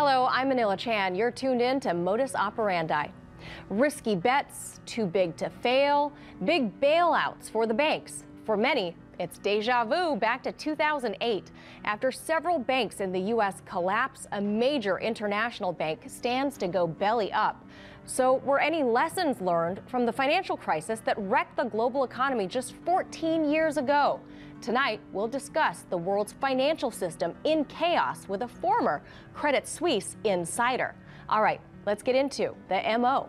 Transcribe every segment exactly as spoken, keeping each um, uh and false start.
Hello, I'm Manila Chan. You're tuned in to Modus Operandi. Risky bets, too big to fail, big bailouts for the banks. For many, it's deja vu back to two thousand eight. After several banks in the U S collapse, a major international bank stands to go belly up. So were any lessons learned from the financial crisis that wrecked the global economy just fourteen years ago? Tonight, we'll discuss the world's financial system in chaos with a former Credit Suisse insider. All right, let's get into the M O.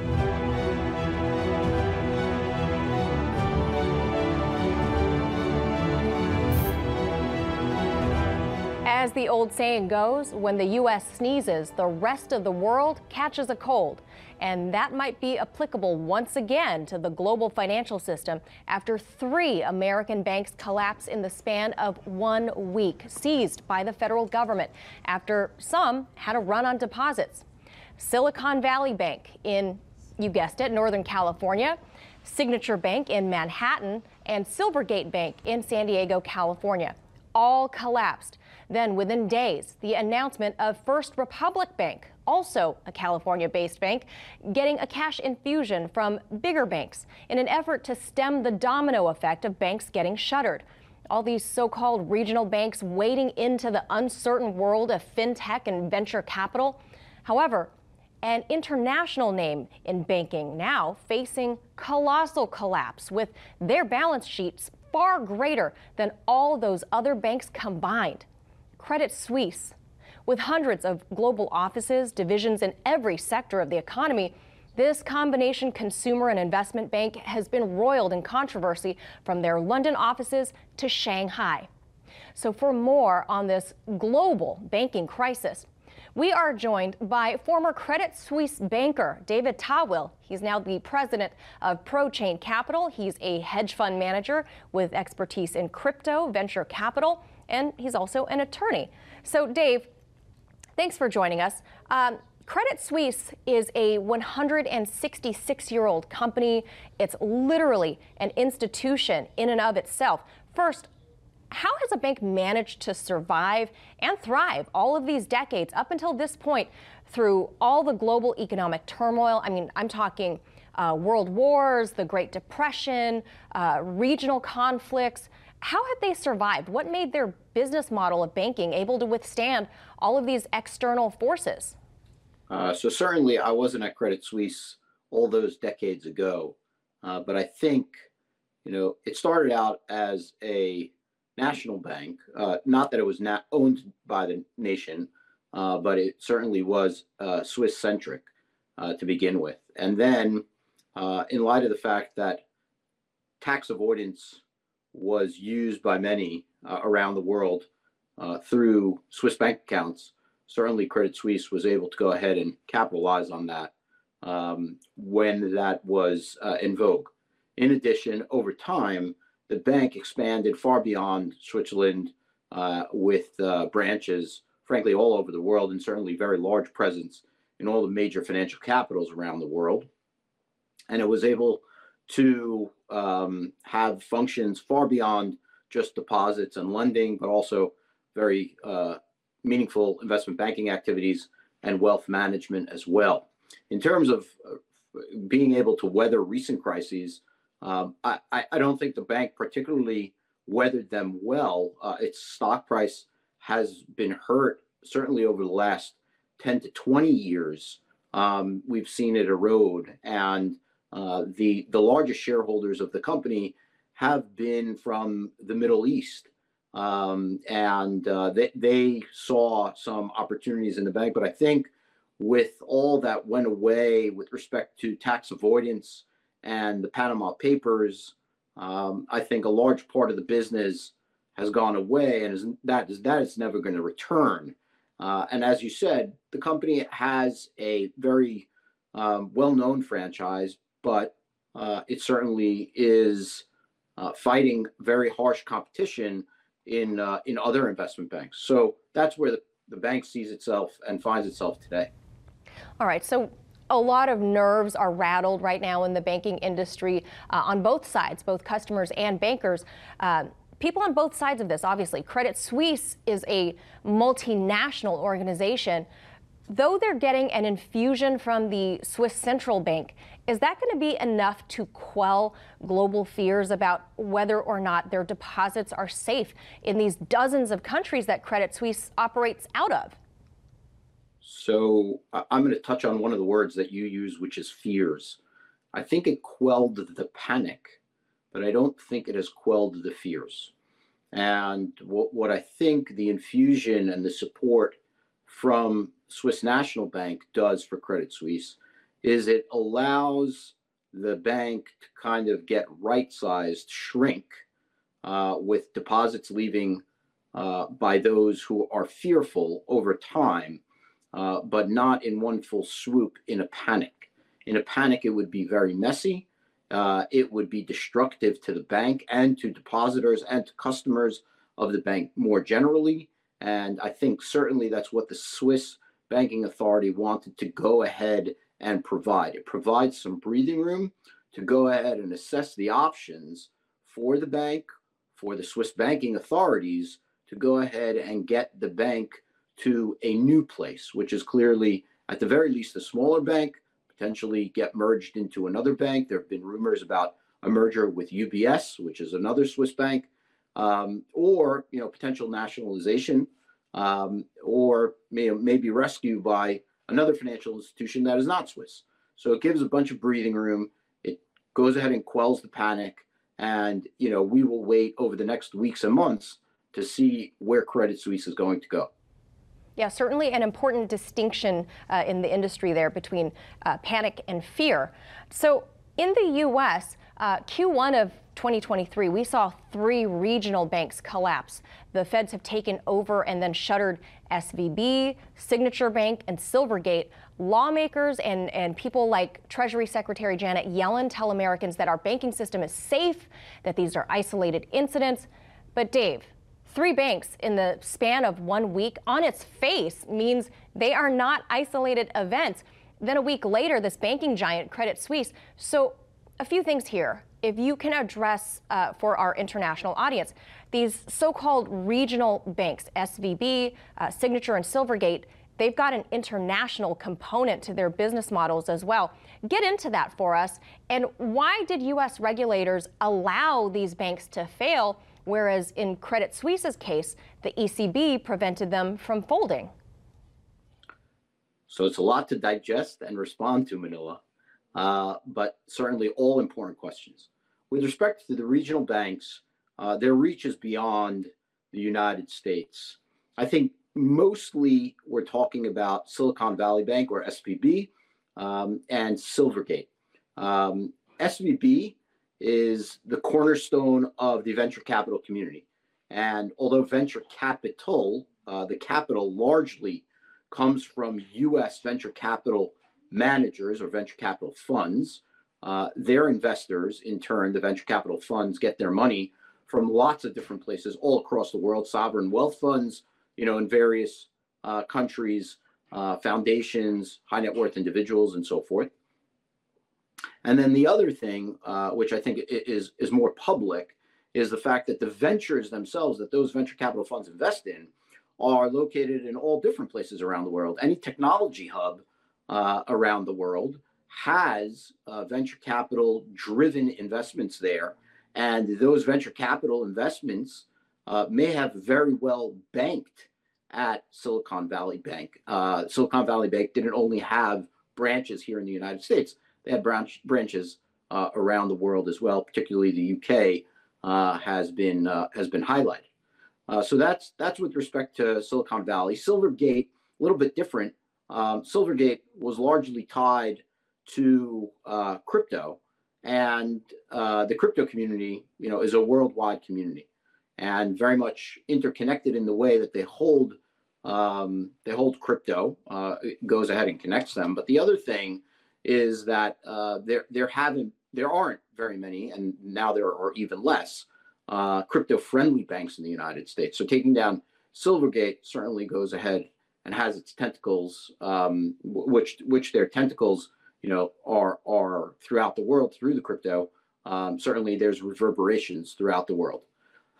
As the old saying goes, when the U S sneezes, the rest of the world catches a cold. And that might be applicable once again to the global financial system after three American banks collapse in the span of one week, seized by the federal government after some had a run on deposits. Silicon Valley Bank in, you guessed it, Northern California, Signature Bank in Manhattan, and Silvergate Bank in San Diego, California. All collapsed. Then within days, the announcement of First Republic Bank, also a California-based bank, getting a cash infusion from bigger banks in an effort to stem the domino effect of banks getting shuttered. All these so-called regional banks wading into the uncertain world of fintech and venture capital. However, an international name in banking now facing colossal collapse with their balance sheets far greater than all those other banks combined. Credit Suisse. With hundreds of global offices, divisions in every sector of the economy, this combination consumer and investment bank has been roiled in controversy from their London offices to Shanghai. So for more on this global banking crisis, we are joined by former Credit Suisse banker David Tawil. He's now the president of ProChain Capital. He's a hedge fund manager with expertise in crypto, venture capital, and he's also an attorney. So Dave, thanks for joining us. Um, Credit Suisse is a one hundred sixty-six-year-old company. It's literally an institution in and of itself. First, how has a bank managed to survive and thrive all of these decades up until this point through all the global economic turmoil? I mean, I'm talking uh, world wars, the Great Depression, uh, regional conflicts. How have they survived? What made their business model of banking able to withstand all of these external forces? Uh, so certainly I wasn't at Credit Suisse all those decades ago, uh, but I think, you know, it started out as a national bank, uh, not that it was not owned by the nation, uh, but it certainly was uh, Swiss-centric uh, to begin with. And then uh, in light of the fact that tax avoidance was used by many uh, around the world uh, through Swiss bank accounts, certainly Credit Suisse was able to go ahead and capitalize on that um, when that was uh, in vogue. In addition, over time, the bank expanded far beyond Switzerland uh, with uh, branches, frankly, all over the world, and certainly very large presence in all the major financial capitals around the world. And it was able to um, have functions far beyond just deposits and lending, but also very uh, meaningful investment banking activities and wealth management as well. In terms of uh, being able to weather recent crises, um, I, I don't think the bank particularly weathered them well. Uh, its stock price has been hurt, certainly over the last ten to twenty years. Um, we've seen it erode, and Uh, the, the largest shareholders of the company have been from the Middle East. Um, and uh, they, they saw some opportunities in the bank. But I think with all that went away with respect to tax avoidance and the Panama Papers, um, I think a large part of the business has gone away, and is, that, is, that is never going to return. Uh, and as you said, the company has a very um, well-known franchise, but uh, it certainly is uh, fighting very harsh competition in uh, in other investment banks. So that's where the, the bank sees itself and finds itself today. All right, so a lot of nerves are rattled right now in the banking industry uh, on both sides, both customers and bankers. Uh, people on both sides of this, obviously. Credit Suisse is a multinational organization. though they're getting an infusion from the Swiss Central Bank, is that going to be enough to quell global fears about whether or not their deposits are safe in these dozens of countries that Credit Suisse operates out of? So I- I'm going to touch on one of the words that you use, which is fears. I think it quelled the panic, but I don't think it has quelled the fears. And what, what I think the infusion and the support from Swiss National Bank does for Credit Suisse is it allows the bank to kind of get right-sized, shrink, uh, with deposits leaving uh, by those who are fearful over time, uh, but not in one full swoop in a panic. In a panic, it would be very messy. Uh, it would be destructive to the bank and to depositors and to customers of the bank more generally. And I think certainly that's what the Swiss Banking Authority wanted to go ahead and provide. It provides some breathing room to go ahead and assess the options for the bank, for the Swiss banking authorities to go ahead and get the bank to a new place, which is clearly, at the very least, a smaller bank, potentially get merged into another bank. There have been rumors about a merger with U B S, which is another Swiss bank, um, or you know potential nationalization, um, or may, maybe rescue by another financial institution that is not Swiss. So it gives a bunch of breathing room. It goes ahead and quells the panic, and you know we will wait over the next weeks and months to see where Credit Suisse is going to go. Yeah, certainly an important distinction uh, in the industry there between uh, panic and fear. So in the U S, uh, Q one of twenty twenty-three, we saw three regional banks collapse. The feds have taken over and then shuttered S V B, Signature Bank, and Silvergate. Lawmakers and, and people like Treasury Secretary Janet Yellen tell Americans that our banking system is safe, that these are isolated incidents. But Dave, three banks in the span of one week on its face means they are not isolated events. Then a week later, this banking giant, Credit Suisse. So a few things here. If you can address uh, for our international audience, these so-called regional banks, S V B, uh, Signature, and Silvergate, they've got an international component to their business models as well. Get into that for us. And why did U S regulators allow these banks to fail, whereas in Credit Suisse's case, the E C B prevented them from folding? So it's a lot to digest and respond to, Manila, uh, but certainly all important questions. With respect to the regional banks, uh, their reach is beyond the United States. I think mostly we're talking about Silicon Valley Bank, or S V B, um, and Silvergate. Um, S V B is the cornerstone of the venture capital community. And although venture capital, uh, the capital largely comes from U S venture capital managers or venture capital funds, uh, their investors, in turn, the venture capital funds, get their money from lots of different places all across the world, sovereign wealth funds, you know, in various uh, countries, uh, foundations, high net worth individuals, and so forth. And then the other thing, uh, which I think is, is more public, is the fact that the ventures themselves that those venture capital funds invest in are located in all different places around the world. Any technology hub uh, around the world has uh, venture capital driven investments there. And those venture capital investments uh, may have very well banked at Silicon Valley Bank. Uh, Silicon Valley Bank didn't only have branches here in the United States, they had branch, branches uh, around the world as well, particularly the U K uh, has been uh, has been highlighted. Uh, so that's that's with respect to Silicon Valley. Silvergate, a little bit different. Um, Silvergate was largely tied to uh, crypto, and uh, the crypto community, you know, is a worldwide community, and very much interconnected in the way that they hold um, they hold crypto. Uh, it goes ahead and connects them. But the other thing is that uh, there there haven't there aren't very many, and now there are even less uh, crypto-friendly banks in the United States. So taking down Silvergate certainly goes ahead and has its tentacles, um, which which their tentacles, you know, are are throughout the world through the crypto. Um, certainly, there's reverberations throughout the world.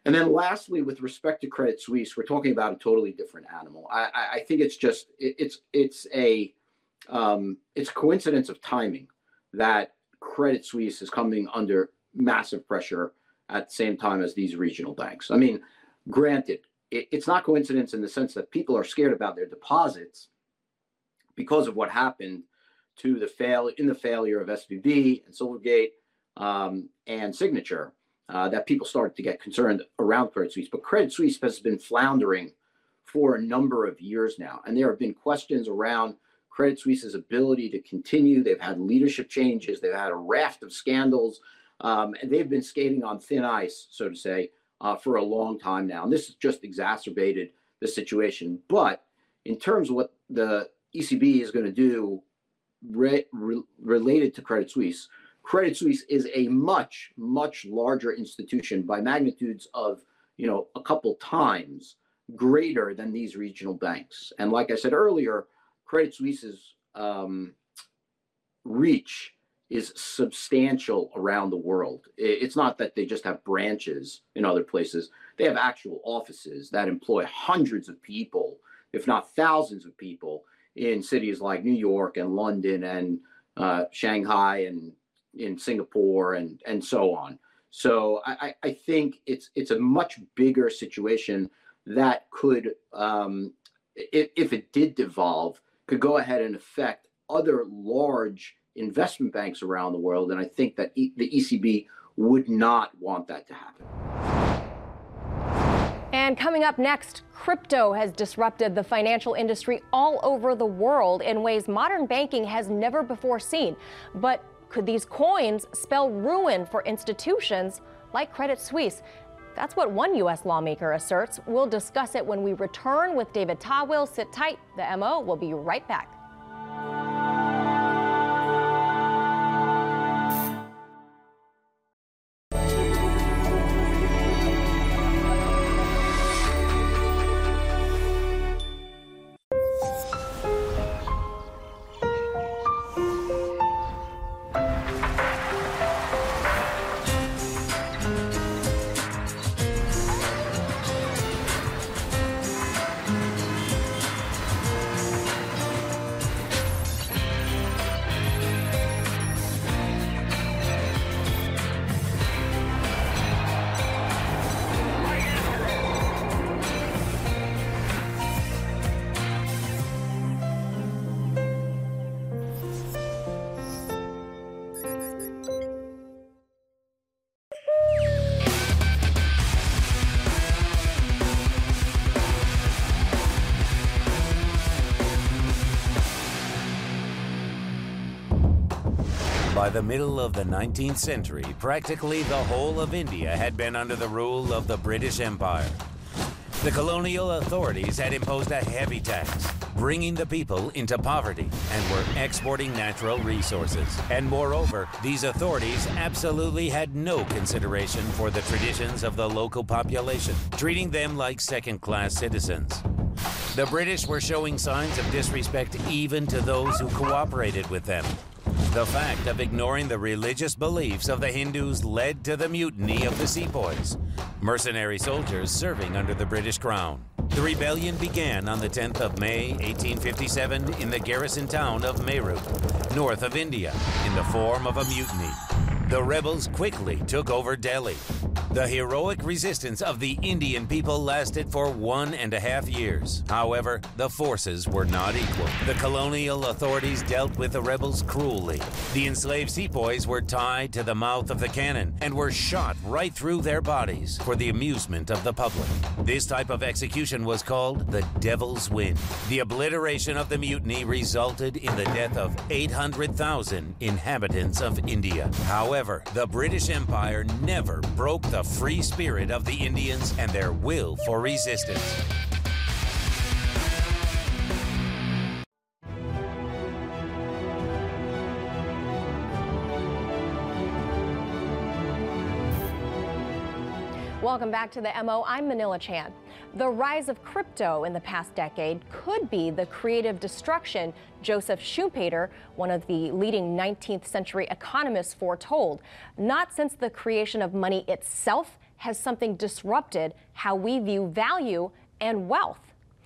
And then lastly, with respect to Credit Suisse, we're talking about a totally different animal. I, I think it's just it, it's it's a um, it's a coincidence of timing that Credit Suisse is coming under massive pressure at the same time as these regional banks. I mean, granted, it, it's not coincidence in the sense that people are scared about their deposits because of what happened to the fail in the failure of S V B and Silvergate um, and Signature. Uh, that people started to get concerned around Credit Suisse. But Credit Suisse has been floundering for a number of years now. And there have been questions around Credit Suisse's ability to continue. They've had leadership changes. They've had a raft of scandals. Um, and they've been skating on thin ice, so to say, uh, for a long time now. And this has just exacerbated the situation. But in terms of what the E C B is going to do re- re- related to Credit Suisse, Credit Suisse is a much, much larger institution by magnitudes of, you know, a couple times greater than these regional banks. And like I said earlier, Credit Suisse's um, reach is substantial around the world. It's not that they just have branches in other places. They have actual offices that employ hundreds of people, if not thousands of people, in cities like New York and London and uh, Shanghai and in Singapore and and so on. So I, I think it's it's a much bigger situation that could, um, if, if it did devolve, could go ahead and affect other large investment banks around the world. And I think that e- the E C B would not want that to happen. And coming up next, crypto has disrupted the financial industry all over the world in ways modern banking has never before seen. But could these coins spell ruin for institutions like Credit Suisse? That's what one U S lawmaker asserts. We'll discuss it when we return with David Tawil. Sit tight. The M O will be right back. By the middle of the nineteenth century, practically the whole of India had been under the rule of the British Empire. The colonial authorities had imposed a heavy tax, bringing the people into poverty, and were exporting natural resources. And moreover, these authorities absolutely had no consideration for the traditions of the local population, treating them like second-class citizens. The British were showing signs of disrespect even to those who cooperated with them. The fact of ignoring the religious beliefs of the Hindus led to the mutiny of the sepoys, mercenary soldiers serving under the British Crown. The rebellion began on the tenth of May, eighteen fifty-seven, in the garrison town of Meerut, north of India, in the form of a mutiny. The rebels quickly took over Delhi. The heroic resistance of the Indian people lasted for one and a half years. However, the forces were not equal. The colonial authorities dealt with the rebels cruelly. The enslaved sepoys were tied to the mouth of the cannon and were shot right through their bodies for the amusement of the public. This type of execution was called the Devil's Wind. The obliteration of the mutiny resulted in the death of eight hundred thousand inhabitants of India. However, the British Empire never broke the free spirit of the Indians and their will for resistance. Welcome back to the M O. I'm Manila Chan. The rise of crypto in the past decade could be the creative destruction Joseph Schumpeter, one of the leading nineteenth century economists, foretold. Not since the creation of money itself has something disrupted how we view value and wealth?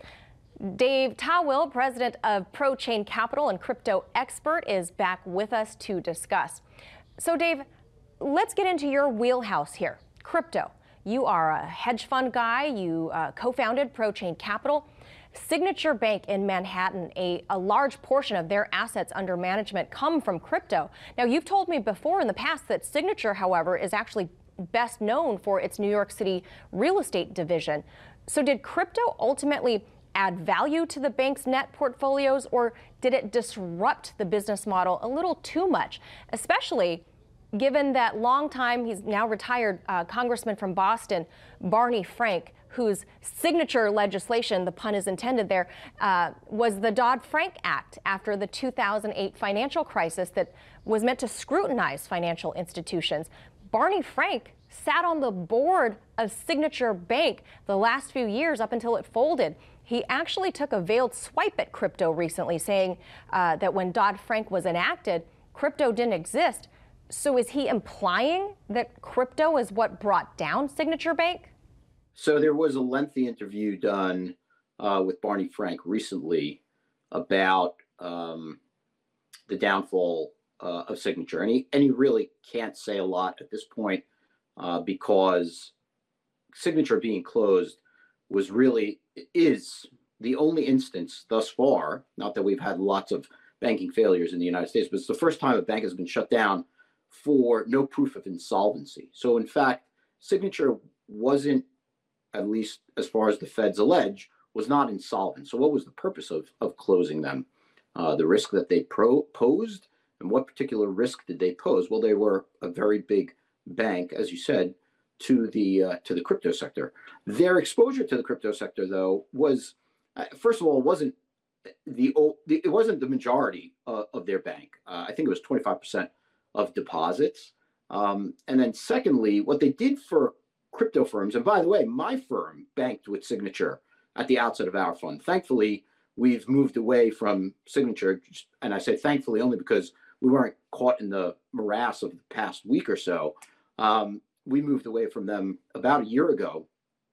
Dave Tawil, president of ProChain Capital and crypto expert, is back with us to discuss. So, Dave, let's get into your wheelhouse here. Crypto. You are a hedge fund guy. You uh, co-founded ProChain Capital. Signature Bank in Manhattan, a, a large portion of their assets under management come from crypto. Now, you've told me before in the past that Signature, however, is actually best known for its New York City real estate division. So did crypto ultimately add value to the bank's net portfolios, or did it disrupt the business model a little too much, especially given that long time, he's now retired uh, congressman from Boston, Barney Frank, whose signature legislation, the pun is intended there, uh, was the Dodd-Frank Act after the two thousand eight financial crisis that was meant to scrutinize financial institutions. Barney Frank sat on the board of Signature Bank the last few years up until it folded. He actually took a veiled swipe at crypto recently, saying uh, that when Dodd-Frank was enacted, crypto didn't exist. So is he implying that crypto is what brought down Signature Bank? So there was a lengthy interview done uh, with Barney Frank recently about um, the downfall uh, of Signature. And he, and he really can't say a lot at this point uh, because Signature being closed was really, is the only instance thus far, not that we've had lots of banking failures in the United States, but it's the first time a bank has been shut down for no proof of insolvency. So in fact, Signature wasn't, at least as far as the feds allege, was not insolvent. So what was the purpose of, of closing them? Uh, the risk that they pro- posed, and what particular risk did they pose? Well, they were a very big bank, as you said, to the uh, to the crypto sector. Their exposure to the crypto sector, though, was uh, first of all, it wasn't the, the it wasn't the majority uh, of their bank. Uh, I think it was twenty-five percent of deposits. Um, and then secondly, what they did for crypto firms, and by the way, my firm banked with Signature at the outset of our fund. Thankfully, we've moved away from Signature, and I say thankfully only because we weren't caught in the morass of the past week or so. Um, we moved away from them about a year ago,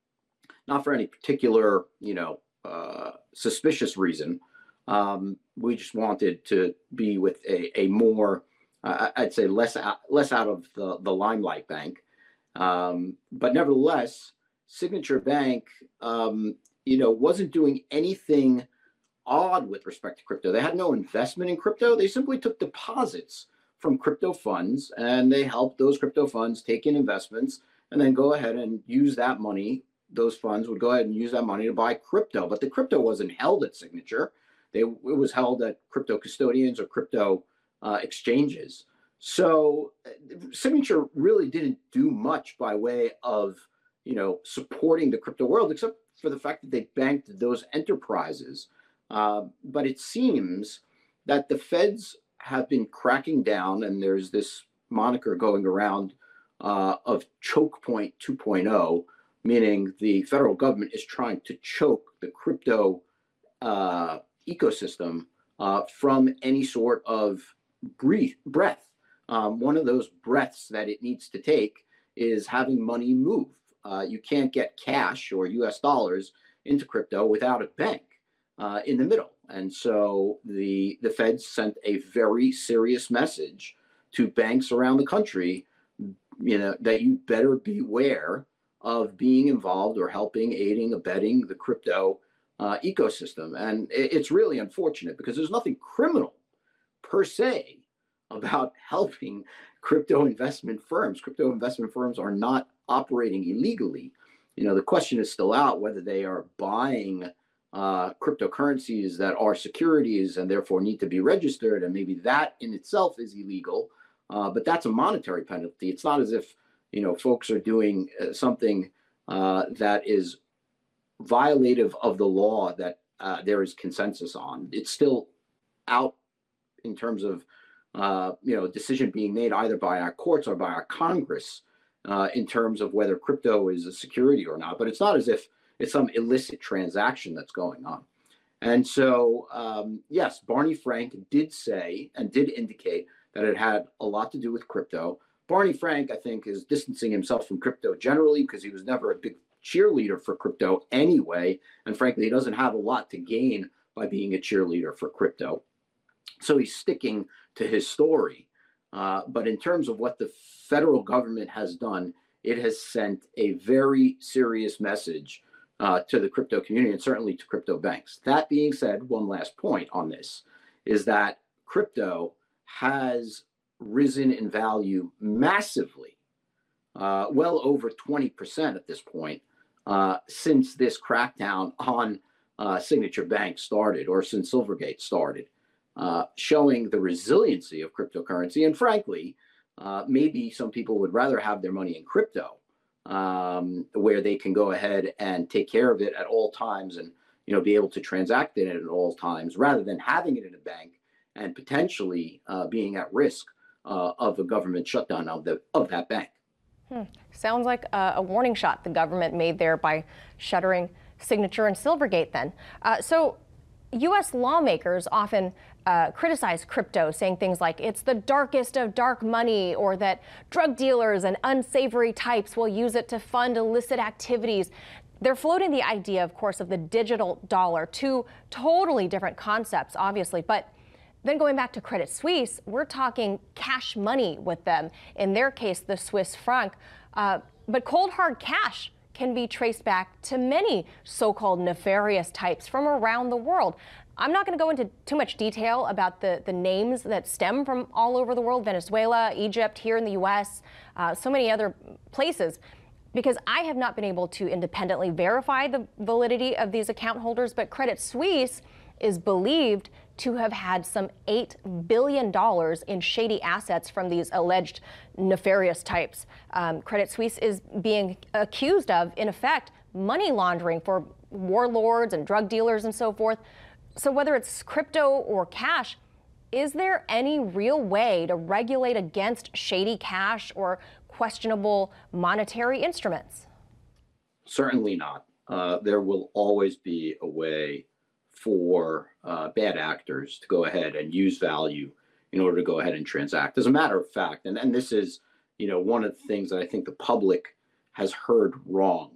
not for any particular, you know, uh, suspicious reason. Um, we just wanted to be with a, a more, uh, I'd say less out, less out of the, the limelight bank. Um, but nevertheless, Signature Bank, um, you know, wasn't doing anything odd with respect to crypto. They had no investment in crypto. They simply took deposits from crypto funds, and they helped those crypto funds take in investments and then go ahead and use that money. Those funds would go ahead and use that money to buy crypto, but the crypto wasn't held at Signature. They, it was held at crypto custodians or crypto uh, exchanges. So Signature really didn't do much by way of, you know, supporting the crypto world, except for the fact that they banked those enterprises. Uh, but it seems that the feds have been cracking down, and there's this moniker going around uh, of choke point two point oh, meaning the federal government is trying to choke the crypto uh, ecosystem uh, from any sort of breathe, breath. Um, one of those breaths that it needs to take is having money move. Uh, you can't get cash or U S dollars into crypto without a bank uh, in the middle. And so the the Feds sent a very serious message to banks around the country, you know, that you better beware of being involved or helping, aiding, abetting the crypto uh, ecosystem. And it, it's really unfortunate because there's nothing criminal per se about helping crypto investment firms. Crypto investment firms are not operating illegally. You know, the question is still out whether they are buying uh, cryptocurrencies that are securities and therefore need to be registered, and maybe that in itself is illegal. Uh, but that's a monetary penalty. It's not as if, you know, folks are doing uh, something uh, that is violative of the law that uh, there is consensus on. It's still out in terms of, uh, you know, decision being made either by our courts or by our Congress uh, in terms of whether crypto is a security or not. But it's not as if it's some illicit transaction that's going on. And so, um, yes, Barney Frank did say and did indicate that it had a lot to do with crypto, Barney Frank, I think, is distancing himself from crypto generally because he was never a big cheerleader for crypto anyway. And frankly, he doesn't have a lot to gain by being a cheerleader for crypto. So he's sticking to his story. Uh, but in terms of what the federal government has done, it has sent a very serious message uh, to the crypto community and certainly to crypto banks. That being said, one last point on this is that crypto has risen in value massively, uh, well over twenty percent at this point, uh, since this crackdown on uh, signature banks started, or since Silvergate started, uh, showing the resiliency of cryptocurrency. And frankly, uh, maybe some people would rather have their money in crypto, um, where they can go ahead and take care of it at all times and, you know, be able to transact in it at all times, rather than having it in a bank and potentially uh, being at risk Uh, of a government shutdown of the of that bank. Hmm. Sounds like a, a warning shot the government made there by shuttering Signature and Silvergate then. Uh, so U S lawmakers often uh, criticize crypto, saying things like it's the darkest of dark money, or that drug dealers and unsavory types will use it to fund illicit activities. They're floating the idea, of course, of the digital dollar, two totally different concepts, obviously, but then going back to Credit Suisse, we're talking cash money with them. In their case, the Swiss franc. Uh, but cold hard cash can be traced back to many so-called nefarious types from around the world. I'm not going to go into too much detail about the, the names that stem from all over the world, Venezuela, Egypt, here in the U S, uh, so many other places, because I have not been able to independently verify the validity of these account holders. But Credit Suisse is believed to have had some eight billion dollars in shady assets from these alleged nefarious types. Um, Credit Suisse is being accused of, in effect, money laundering for warlords and drug dealers and so forth. So whether it's crypto or cash, is there any real way to regulate against shady cash or questionable monetary instruments? Certainly not. Uh, there will always be a way for uh, bad actors to go ahead and use value in order to go ahead and transact. As a matter of fact, and, and this is, you know, one of the things that I think the public has heard wrong,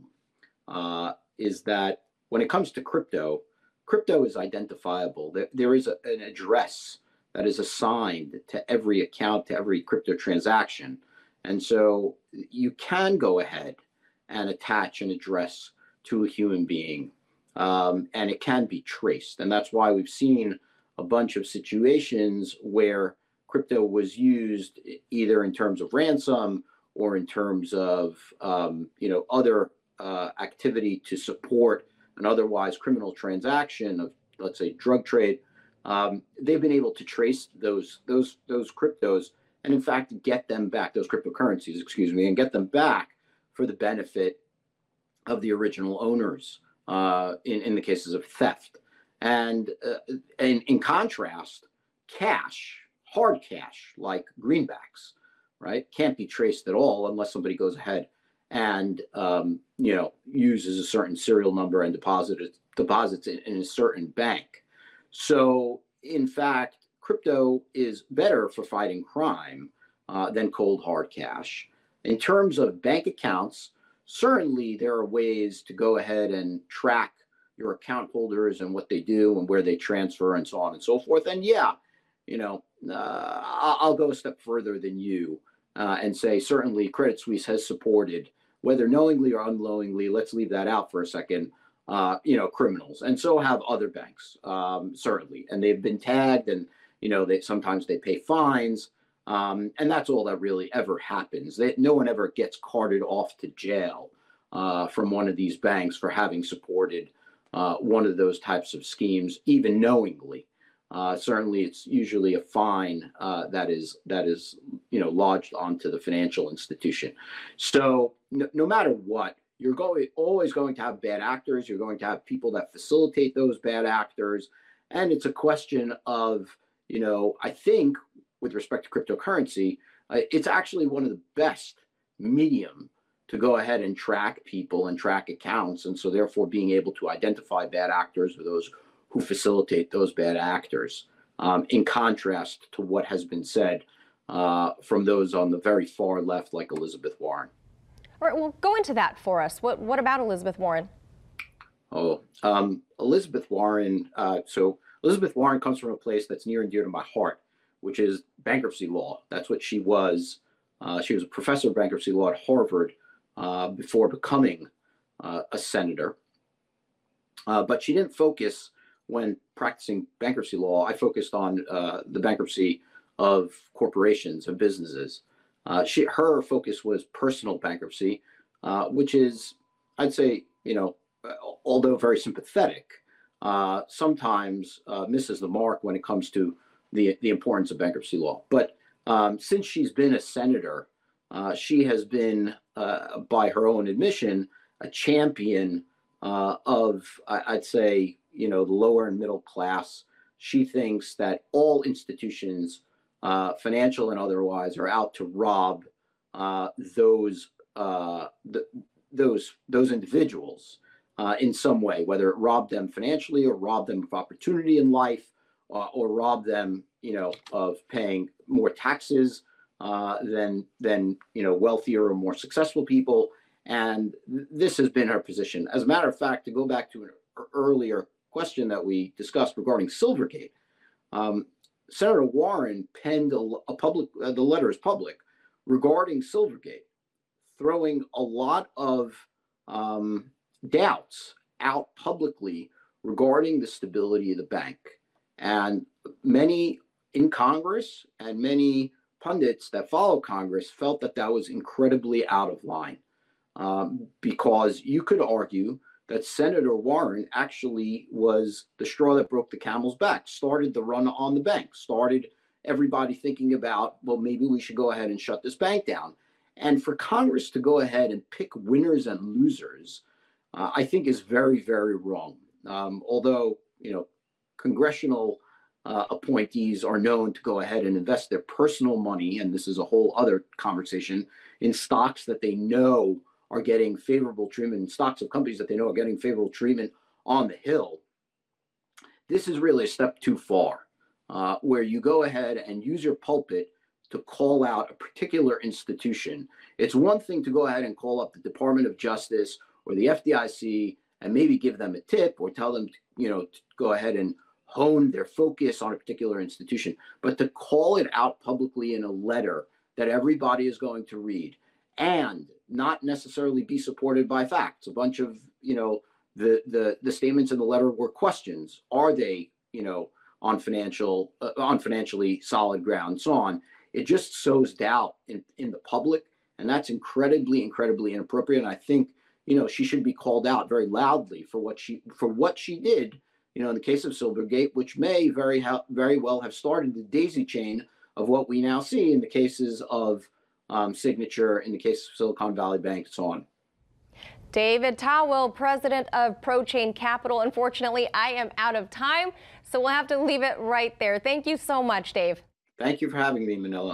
uh, is that when it comes to crypto, crypto is identifiable. There, there is a, an address that is assigned to every account, to every crypto transaction. And so you can go ahead and attach an address to a human being, um, and it can be traced. And that's why we've seen a bunch of situations where crypto was used either in terms of ransom or in terms of um, you know, other uh, activity to support an otherwise criminal transaction of, let's say, drug trade. Um, they've been able to trace those those those cryptos and, in fact, get them back, those cryptocurrencies, excuse me, and get them back for the benefit of the original owners uh, in, in the cases of theft. And, uh, and in contrast, cash, hard cash, like greenbacks, right, can't be traced at all unless somebody goes ahead and, um, you know, uses a certain serial number and deposits, deposits it in a certain bank. So, in fact, crypto is better for fighting crime uh, than cold hard cash. In terms of bank accounts, certainly there are ways to go ahead and track your account holders and what they do and where they transfer and so on and so forth. And yeah, you know, uh, I'll go a step further than you uh, and say certainly Credit Suisse has supported, whether knowingly or unknowingly, let's leave that out for a second, uh, you know, criminals. And so have other banks, um, certainly. And they've been tagged and, you know, they sometimes they pay fines. Um, and that's all that really ever happens. They, no one ever gets carted off to jail uh, from one of these banks for having supported uh, one of those types of schemes, even knowingly. Uh, certainly, it's usually a fine uh, that is that is you know lodged onto the financial institution. So no, no matter what, you're going always going to have bad actors. You're going to have people that facilitate those bad actors, and it's a question of you know I think. With respect to cryptocurrency, uh, it's actually one of the best medium to go ahead and track people and track accounts. And so therefore being able to identify bad actors or those who facilitate those bad actors, um, in contrast to what has been said uh, from those on the very far left, like Elizabeth Warren. All right, well, go into that for us. What, what about Elizabeth Warren? Oh, um, Elizabeth Warren. Uh, so Elizabeth Warren comes from a place that's near and dear to my heart, which is bankruptcy law. That's what she was. Uh, she was a professor of bankruptcy law at Harvard uh, before becoming uh, a senator. Uh, but she didn't focus when practicing bankruptcy law. I focused on uh, the bankruptcy of corporations and businesses. Uh, she, her focus was personal bankruptcy, uh, which is, I'd say, you know, although very sympathetic, uh, sometimes uh, misses the mark when it comes to the, the importance of bankruptcy law. But um, since she's been a senator, uh, she has been, uh, by her own admission, a champion uh, of, I'd say, you know, the lower and middle class. She thinks that all institutions, uh, financial and otherwise, are out to rob uh, those uh, the, those those individuals uh, in some way, whether it robbed them financially or robbed them of opportunity in life, uh, or robbed them, you know, of paying more taxes uh, than than you know wealthier or more successful people. And th- this has been her position. As a matter of fact, to go back to an earlier question that we discussed regarding Silvergate, um, Senator Warren penned a, a public, uh, the letter is public, regarding Silvergate, throwing a lot of um, doubts out publicly regarding the stability of the bank. And many in Congress and many pundits that follow Congress felt that that was incredibly out of line, um, because you could argue that Senator Warren actually was the straw that broke the camel's back, started the run on the bank, started everybody thinking about, well, maybe we should go ahead and shut this bank down. And for Congress to go ahead and pick winners and losers, uh, I think is very, very wrong. Um, although, you know, congressional uh, appointees are known to go ahead and invest their personal money, and this is a whole other conversation, in stocks that they know are getting favorable treatment, in stocks of companies that they know are getting favorable treatment on the Hill. This is really a step too far, uh, where you go ahead and use your pulpit to call out a particular institution. It's one thing to go ahead and call up the Department of Justice or the F D I C and maybe give them a tip or tell them, to, you know, to go ahead and hone their focus on a particular institution. But to call it out publicly in a letter that everybody is going to read and not necessarily be supported by facts. A bunch of, you know, the the the statements in the letter were questions. Are they, you know, on financial uh, on financially solid ground, and so on. It just sows doubt in, in the public, and that's incredibly, incredibly inappropriate. And I think, you know, she should be called out very loudly for what she for what she did, you know, in the case of Silvergate, which may very ha- very well have started the daisy chain of what we now see in the cases of Um, Signature, in the case of Silicon Valley Bank, and so on. David Tawil, president of ProChain Capital. Unfortunately, I am out of time, so we'll have to leave it right there. Thank you so much, Dave. Thank you for having me, Manila.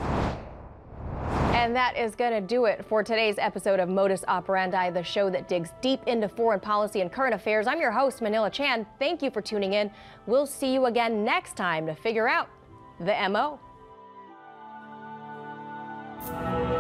And that is going to do it for today's episode of Modus Operandi, the show that digs deep into foreign policy and current affairs. I'm your host, Manila Chan. Thank you for tuning in. We'll see you again next time to figure out the M O. Thank you.